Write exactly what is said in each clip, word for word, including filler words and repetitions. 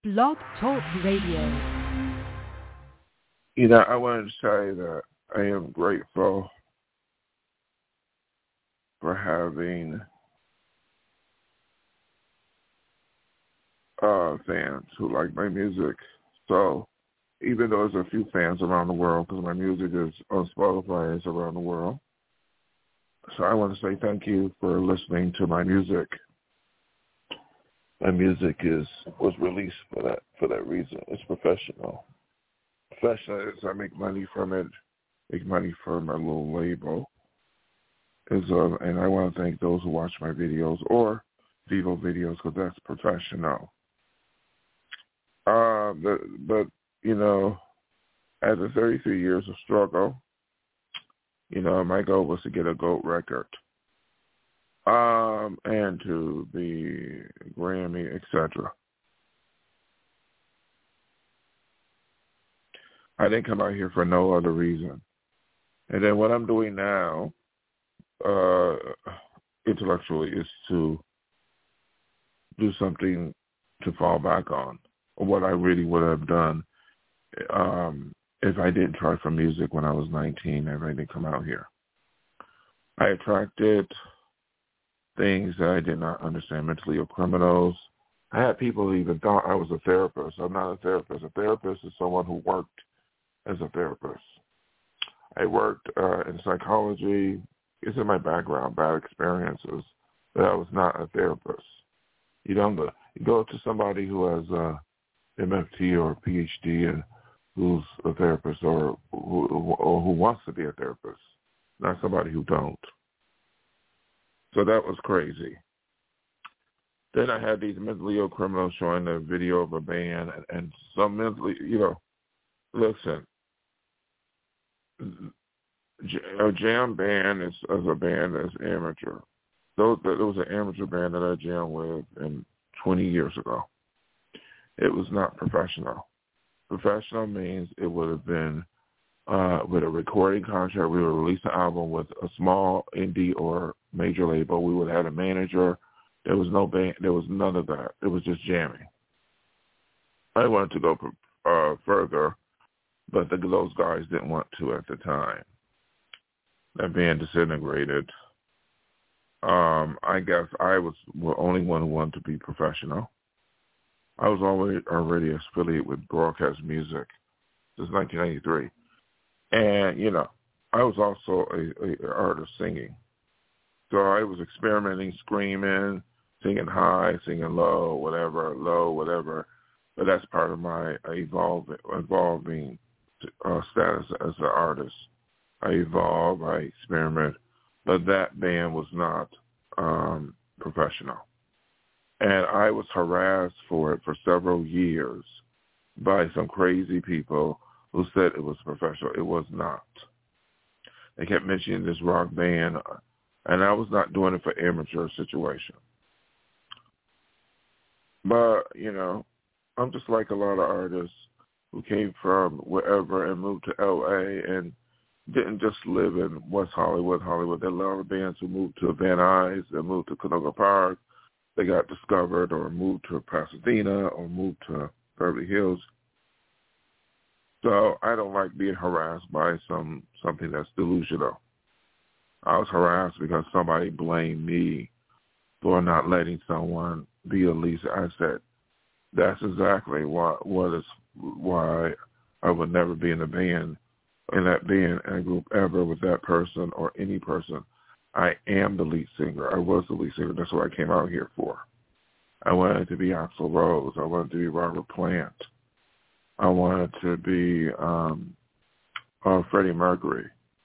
Blog Talk Radio. You know, I wanted to say that I am grateful for having uh, fans who like my music. So even though there's a few fans around the world, because my music is on Spotify, it's around the world. So I want to say thank you for listening to my music. My music is was released for that for that reason. It's professional. Professional is I make money from it, make money for my little label. Is uh, and I want to thank those who watch my videos or Vivo videos because that's professional. Uh, but, but you know, after thirty-three years of struggle, you know, my goal was to get a gold record, um, and to the Grammy, et cetera. I didn't come out here for no other reason. And then what I'm doing now, uh, intellectually, is to do something to fall back on, what I really would have done um, if I didn't try for music when I was nineteen, if I didn't come out here. I attracted things that I did not understand, mentally ill criminals. I had people who even thought I was a therapist. I'm not a therapist. A therapist is someone who worked as a therapist. I worked uh, in psychology. It's in my background, bad experiences, but I was not a therapist. You don't go, you go to somebody who has a M F T or a P H D and who's a therapist or who, or who wants to be a therapist, not somebody who don't. So that was crazy. Then I had these mentally ill criminals showing a video of a band, and, and some mentally, you know, listen, a jam band is as a band that's amateur. Those, there was an amateur band that I jammed with in twenty years ago. It was not professional. Professional means it would have been uh, with a recording contract. We would release an album with a small indie or major label. We would have had a manager. There was no band. There was none of that. It was just jamming. I wanted to go uh, further, but the, those guys didn't want to at the time. That band disintegrated. Um, I guess I was the only one who wanted to be professional. I was already already affiliated with Broadcast Music since nineteen ninety-three. And, you know, I was also a, a artist singing. So I was experimenting, screaming, singing high, singing low, whatever, low, whatever. But that's part of my evolving, evolving uh, status as an artist. I evolve, I experiment. But that band was not um, professional. And I was harassed for it for several years by some crazy people who said it was professional. It was not. They kept mentioning this rock band, and I was not doing it for amateur situation. But, you know, I'm just like a lot of artists who came from wherever and moved to L A and didn't just live in West Hollywood, Hollywood. There are a lot of bands who moved to Van Nuys, they moved to Canoga Park. They got discovered or moved to Pasadena or moved to Beverly Hills. So I don't like being harassed by some something that's delusional. I was harassed because somebody blamed me for not letting someone be a lead. I said, that's exactly why what is why I would never be in a band, in that band and group ever with that person or any person. I am the lead singer. I was the lead singer. That's what I came out here for. I wanted to be Axl Rose. I wanted to be Robert Plant. I wanted to be um, uh, Freddie Mercury,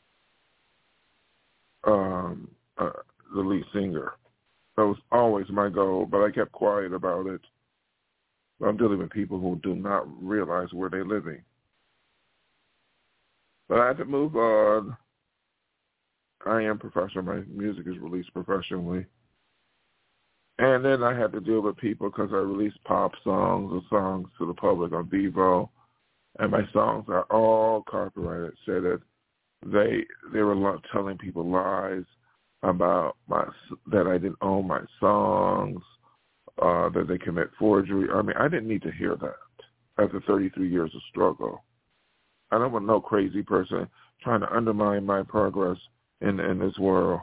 um, uh, the lead singer. That was always my goal, but I kept quiet about it. I'm dealing with people who do not realize where they're living. But I had to move on. I am professional. My music is released professionally. And then I had to deal with people because I released pop songs or songs to the public on Vivo. And my songs are all copyrighted. Said that they they were telling people lies about my that I didn't own my songs, uh, that they commit forgery. I mean, I didn't need to hear that after thirty-three years of struggle. I don't want no crazy person trying to undermine my progress in in this world.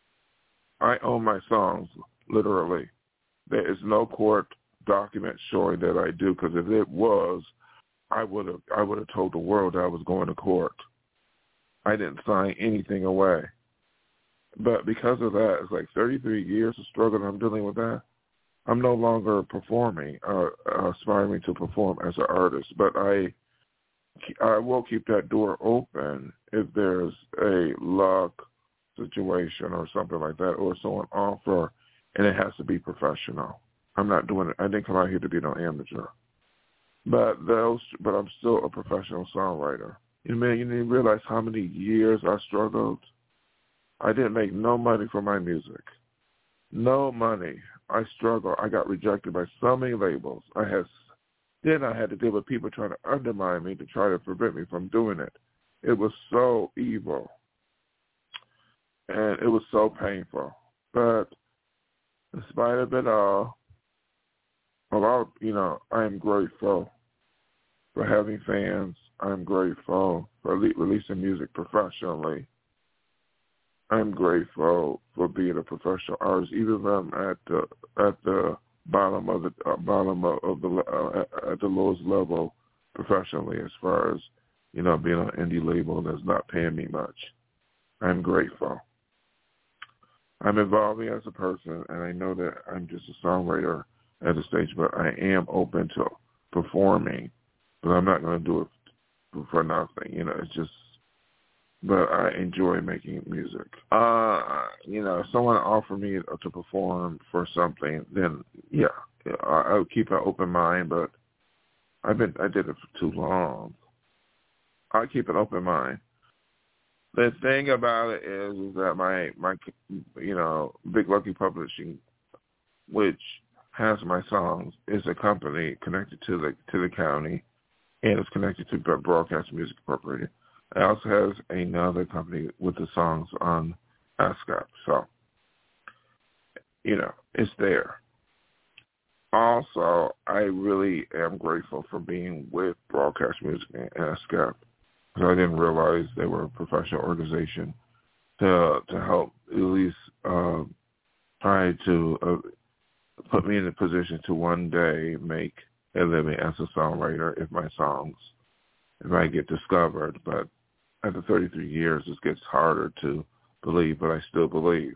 I own my songs, literally. There is no court document showing that I do, because if it was, I would have I would have told the world I was going to court. I didn't sign anything away. But because of that, it's like thirty-three years of struggle, and I'm dealing with that. I'm no longer performing, uh, aspiring to perform as an artist, but I I will keep that door open if there's a luck situation or something like that, or someone offer, and it has to be professional. I'm not doing it. I didn't come out here to be no amateur. But those, but I'm still a professional songwriter. You know, man, you didn't realize how many years I struggled. I didn't make no money for my music. No money. I struggled. I got rejected by so many labels. I had, then I had to deal with people trying to undermine me to try to prevent me from doing it. It was so evil. And it was so painful. But in spite of it all, a lot, you know, I am grateful for having fans. I'm grateful for le- releasing music professionally. I'm grateful for being a professional artist, even if I'm at the at the bottom of the uh, bottom of, of the uh, at the lowest level professionally, as far as, you know, being on an indie label that's not paying me much. I'm grateful. I'm evolving as a person, and I know that I'm just a songwriter at the stage, but I am open to performing, but I'm not going to do it for nothing. You know, it's just, but I enjoy making music. Uh, you know, if someone offered me to perform for something, then yeah, I, I would keep an open mind, but I've been, I did it for too long. I keep an open mind. The thing about it is, is that my, my, you know, Big Lucky Publishing, which has my songs, is a company connected to the to the county, and it's connected to Broadcast Music Incorporated. It also has another company with the songs on ASCAP. So, you know, it's there. Also, I really am grateful for being with Broadcast Music and ASCAP, because I didn't realize they were a professional organization to to help at least uh, try to uh, put me in a position to one day make a living as a songwriter if my songs, if I get discovered. But after thirty-three years, it gets harder to believe, but I still believe.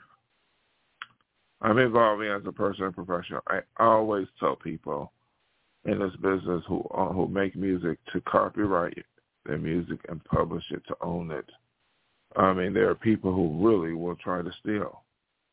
I'm evolving as a person and professional. I always tell people in this business who uh, who make music to copyright their music and publish it, to own it. I mean, there are people who really will try to steal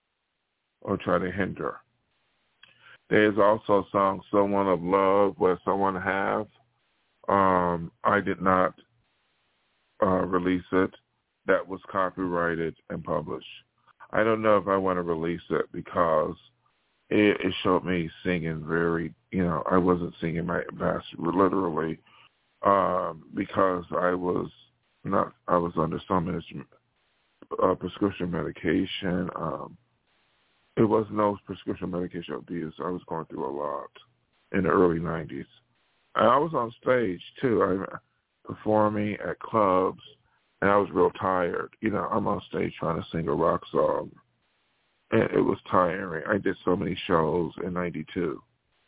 or try to hinder. There's also a song, Someone of Love, where Someone Have. Um, I did not uh, release it. That was copyrighted and published. I don't know if I want to release it because it, it showed me singing very, you know, I wasn't singing my best, literally, um, because I was not, I was under some uh, prescription medication. Um, it was no prescription medication abuse. I was going through a lot in the early nineties. And I was on stage, too. I performing at clubs, and I was real tired. You know, I'm on stage trying to sing a rock song, and it was tiring. I did so many shows in ninety-two.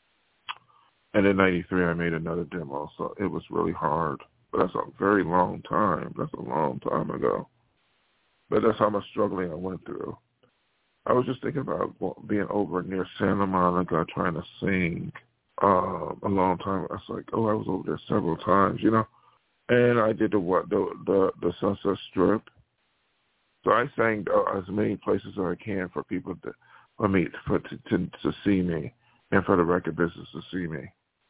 And in ninety-three, I made another demo, so it was really hard. But that's a very long time. That's a long time ago. But that's how much struggling I went through. I was just thinking about being over near Santa Monica trying to sing uh, a long time. I was like, oh, I was over there several times, you know. And I did the what the the, the Sunset Strip. So I sang uh, as many places as I can for people to, for me, for to, to to see me, and for the record business to see me.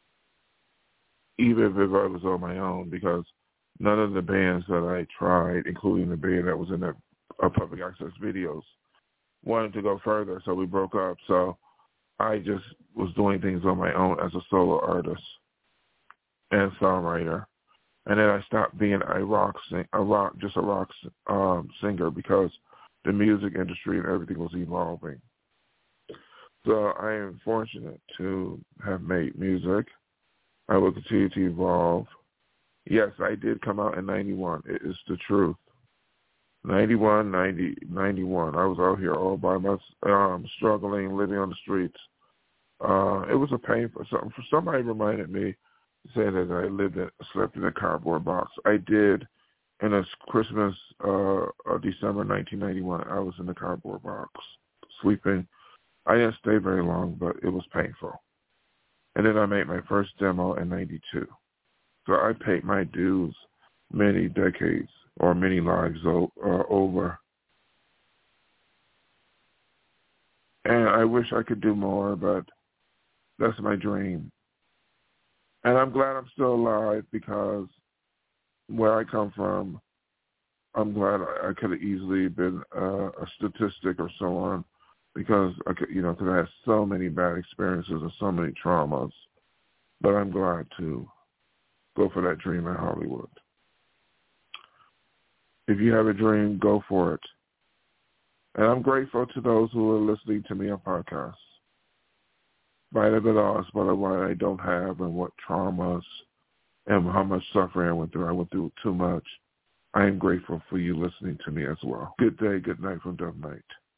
Even if I was on my own, because none of the bands that I tried, including the band that was in the uh, public access videos, wanted to go further, so we broke up. So I just was doing things on my own as a solo artist and songwriter. And then I stopped being a rock, sing, a rock, just a rock um, singer, because the music industry and everything was evolving. So I am fortunate to have made music. I will continue to evolve. Yes, I did come out in ninety-one. It is the truth. ninety-one, ninety, ninety-one. I was out here all by myself, um, struggling, living on the streets. Uh, it was a painful something. For somebody reminded me, saying that I lived in, slept in a cardboard box. I did. In a Christmas, uh, uh, December nineteen ninety-one, I was in a cardboard box, sleeping. I didn't stay very long, but it was painful. And then I made my first demo in ninety-two. So I paid my dues many decades or many lives o- uh, over. And I wish I could do more, but that's my dream. And I'm glad I'm still alive because where I come from, I'm glad I, I could have easily been uh, a statistic or so on because I could, you know, because I had so many bad experiences and so many traumas. But I'm glad to go for that dream in Hollywood. If you have a dream, go for it. And I'm grateful to those who are listening to me on podcasts. Might have been lost by what I don't have and what traumas and how much suffering I went through. I went through too much. I am grateful for you listening to me as well. Good day, good night from Dove Night.